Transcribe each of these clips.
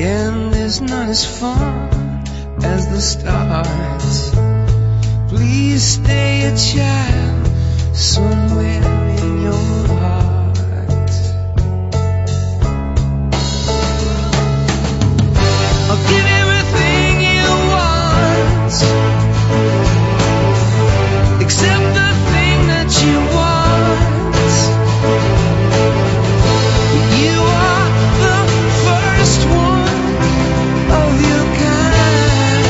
The end is not as fun as the start. Please stay a child somewhere in your heart. I'll give everything you want, except the thing that you want. You are the first one of your kind,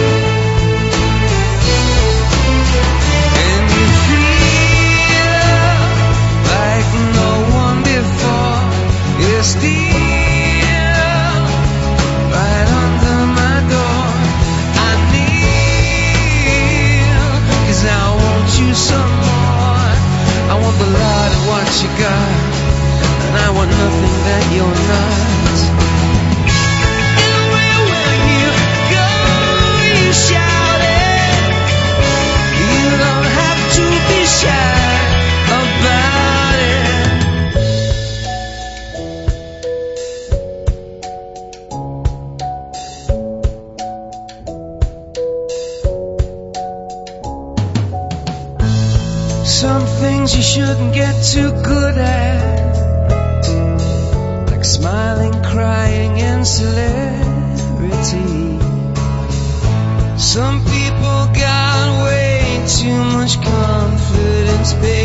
and you feel like no one before. You're still right under my door. I kneel, 'cause I want you some more. I want the lot of what you got, and I want nothing that you're not. Everywhere you go, you shout it. You don't have to be shy about it. Some things you shouldn't get too good at, like smiling, crying, and celebrity. Some people got way too much confidence, baby.